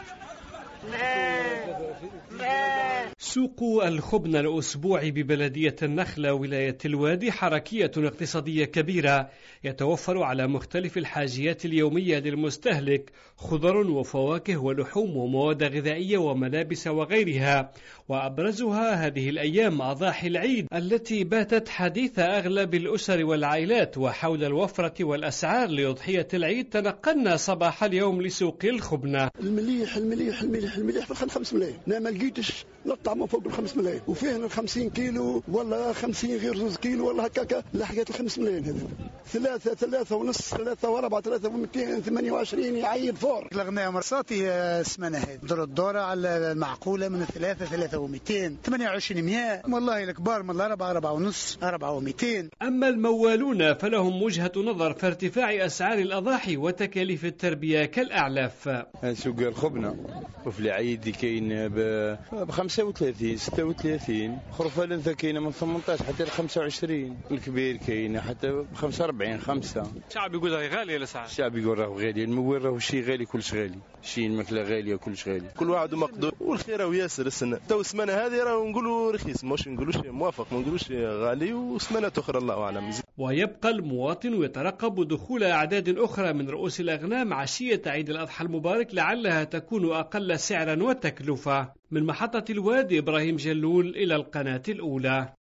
سوق الخبن الأسبوعي ببلدية النخلة ولاية الوادي حركية اقتصادية كبيرة يتوفر على مختلف الحاجيات اليومية للمستهلك خضر وفواكه ولحوم ومواد غذائية وملابس وغيرها، وأبرزها هذه الأيام أضاحي العيد التي باتت حديث أغلب الأسر والعائلات. وحول الوفرة والأسعار لأضحية العيد تنقلنا صباح اليوم لسوق الخبنة. المليح في 5 ملايين، أنا ما لقيتش الطعم فوق 5 ملايين، وفيه 50 كيلو ولا 50 غير 2 كيلو ولا هكاك لحقت 5 ملايين. هذا 3 ونص 3 و4 3 و228 يعيد فور. الأغنية مرصاتي السمانة هذه الدورة على المعقولة من 3 و200 28 100 والله الكبار من 4 ونص 4 و200. أما الموالون فلهم وجهة نظر في ارتفاع أسعار الأضاحي وتكاليف التربية كالأعلاف. سوق الخبنة وفي العيد كاين ب 35 36، خرفة لنثى كاينة من 18 حتى ل 25، الكبير كاينة حتى ب 45 5. الشعب يقول راهي غالية الأسعار. الشعب يقول راهو غالي، الموال راهو شيء غالي كلش غالي، شيء الماكلة غالية كلش غالي، كل واحد مقدور والخير راهو ياسر. السنة تو السمانة هذه راهو نقولوا رخيص، مش نقولوش موافق، ما نقولوش غالي، وسمانات أخرى الله أعلم. ويبقى المواطن يترقب دخول أعداد أخرى من رؤوس الأغنام عشية عيد الأضحى المبارك لعلها تكون أقل سعرا وتكلفة. من محطة الوادي إبراهيم جلول إلى القناة الأولى.